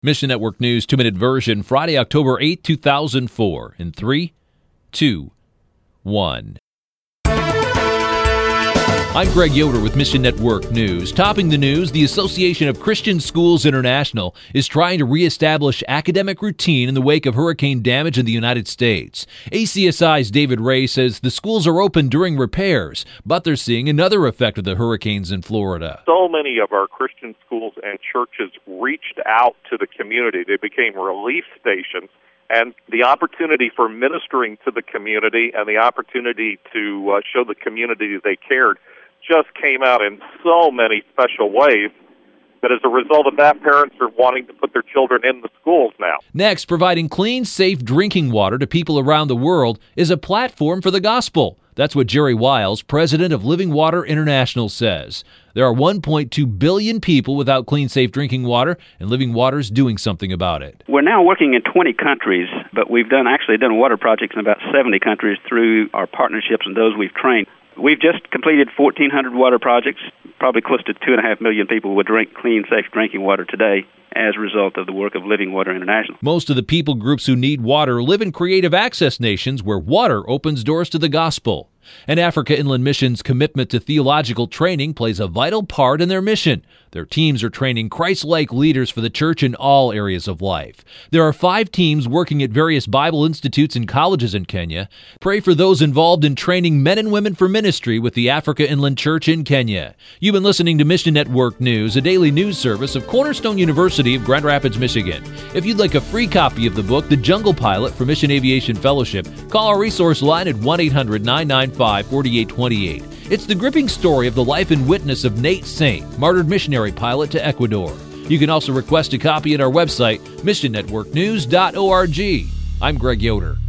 Mission Network News 2-minute version, Friday, October 8, 2004. In 3, 2, 1. I'm Greg Yoder with Mission Network News. Topping the news, the Association of Christian Schools International is trying to reestablish academic routine in the wake of hurricane damage in the United States. ACSI's David Ray says the schools are open during repairs, but they're seeing another effect of the hurricanes in Florida. So many of our Christian schools and churches reached out to the community. They became relief stations. And the opportunity for ministering to the community and the opportunity to show the community they cared just came out in so many special ways that as a result of that, parents are wanting to put their children in the schools now. Next, providing clean, safe drinking water to people around the world is a platform for the gospel. That's what Jerry Wiles, president of Living Water International, says. There are 1.2 billion people without clean, safe drinking water, and Living Water's doing something about it. We're now working in 20 countries, but we've done water projects in about 70 countries through our partnerships and those we've trained. We've just completed 1,400 water projects. Probably close to 2.5 million people would drink clean, safe drinking water today as a result of the work of Living Water International. Most of the people groups who need water live in creative access nations where water opens doors to the gospel. And Africa Inland Mission's commitment to theological training plays a vital part in their mission. Their teams are training Christ-like leaders for the church in all areas of life. There are 5 teams working at various Bible institutes and colleges in Kenya. Pray for those involved in training men and women for ministry with the Africa Inland Church in Kenya. You've been listening to Mission Network News, a daily news service of Cornerstone University of Grand Rapids, Michigan. If you'd like a free copy of the book, The Jungle Pilot for Mission Aviation Fellowship, call our resource line at 1-800-995-4828. It's the gripping story of the life and witness of Nate Saint, martyred missionary pilot to Ecuador. You can also request a copy at our website, missionnetworknews.org. I'm Greg Yoder.